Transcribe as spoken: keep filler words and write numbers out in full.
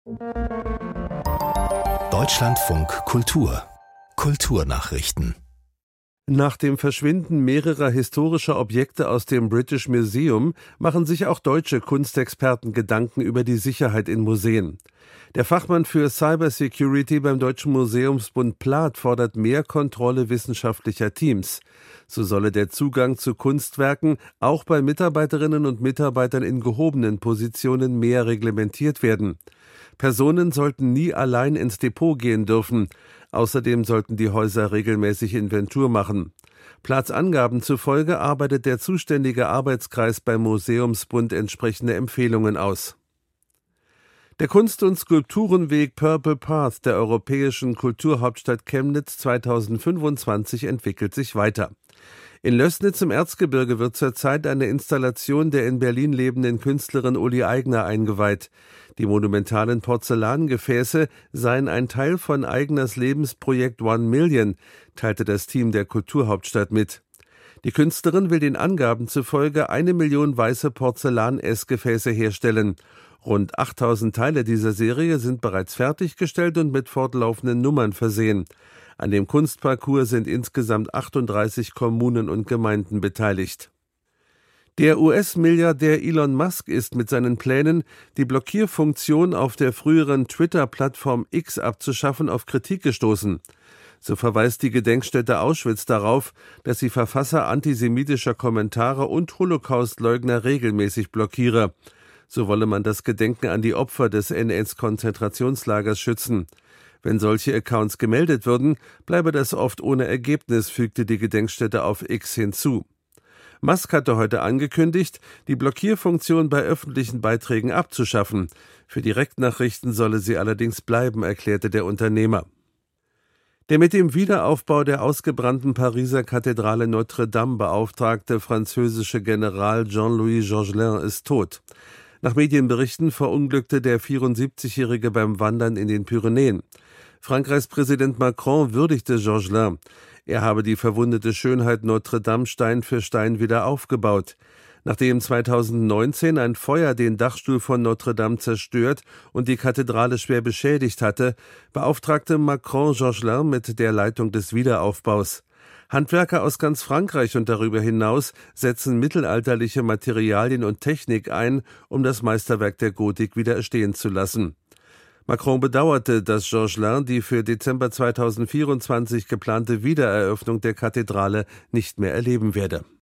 Deutschlandfunk Kultur Kulturnachrichten. Nach dem Verschwinden mehrerer historischer Objekte aus dem British Museum machen sich auch deutsche Kunstexperten Gedanken über die Sicherheit in Museen. Der Fachmann für Cybersecurity beim Deutschen Museumsbund Plath fordert mehr Kontrolle wissenschaftlicher Teams. So solle der Zugang zu Kunstwerken auch bei Mitarbeiterinnen und Mitarbeitern in gehobenen Positionen mehr reglementiert werden. Personen sollten nie allein ins Depot gehen dürfen. Außerdem sollten die Häuser regelmäßig Inventur machen. Plaths Angaben zufolge arbeitet der zuständige Arbeitskreis beim Museumsbund entsprechende Empfehlungen aus. Der Kunst- und Skulpturenweg Purple Path der europäischen Kulturhauptstadt Chemnitz zweitausendfünfundzwanzig entwickelt sich weiter. In Lößnitz im Erzgebirge wird zurzeit eine Installation der in Berlin lebenden Künstlerin Uli Aigner eingeweiht. Die monumentalen Porzellangefäße seien ein Teil von Aigners Lebensprojekt One Million, teilte das Team der Kulturhauptstadt mit. Die Künstlerin will den Angaben zufolge eine Million weiße Porzellan-Essgefäße herstellen. Rund achttausend Teile dieser Serie sind bereits fertiggestellt und mit fortlaufenden Nummern versehen. An dem Kunstparcours sind insgesamt achtunddreißig Kommunen und Gemeinden beteiligt. Der U S-Milliardär Elon Musk ist mit seinen Plänen, die Blockierfunktion auf der früheren Twitter-Plattform X abzuschaffen, auf Kritik gestoßen. So verweist die Gedenkstätte Auschwitz darauf, dass sie Verfasser antisemitischer Kommentare und Holocaustleugner regelmäßig blockiere. So wolle man das Gedenken an die Opfer des N S-Konzentrationslagers schützen. Wenn solche Accounts gemeldet würden, bleibe das oft ohne Ergebnis, fügte die Gedenkstätte auf X hinzu. Musk hatte heute angekündigt, die Blockierfunktion bei öffentlichen Beiträgen abzuschaffen. Für Direktnachrichten solle sie allerdings bleiben, erklärte der Unternehmer. Der mit dem Wiederaufbau der ausgebrannten Pariser Kathedrale Notre-Dame beauftragte französische General Jean-Louis Georgelin ist tot. Nach Medienberichten verunglückte der vierundsiebzigjährige beim Wandern in den Pyrenäen. Frankreichs Präsident Macron würdigte Georgelin. Er habe die verwundete Schönheit Notre-Dame Stein für Stein wieder aufgebaut. Nachdem zweitausendneunzehn ein Feuer den Dachstuhl von Notre-Dame zerstört und die Kathedrale schwer beschädigt hatte, beauftragte Macron Georgelin mit der Leitung des Wiederaufbaus. Handwerker aus ganz Frankreich und darüber hinaus setzen mittelalterliche Materialien und Technik ein, um das Meisterwerk der Gotik wieder erstehen zu lassen. Macron bedauerte, dass Georgelin die für Dezember zweitausendvierundzwanzig geplante Wiedereröffnung der Kathedrale nicht mehr erleben werde.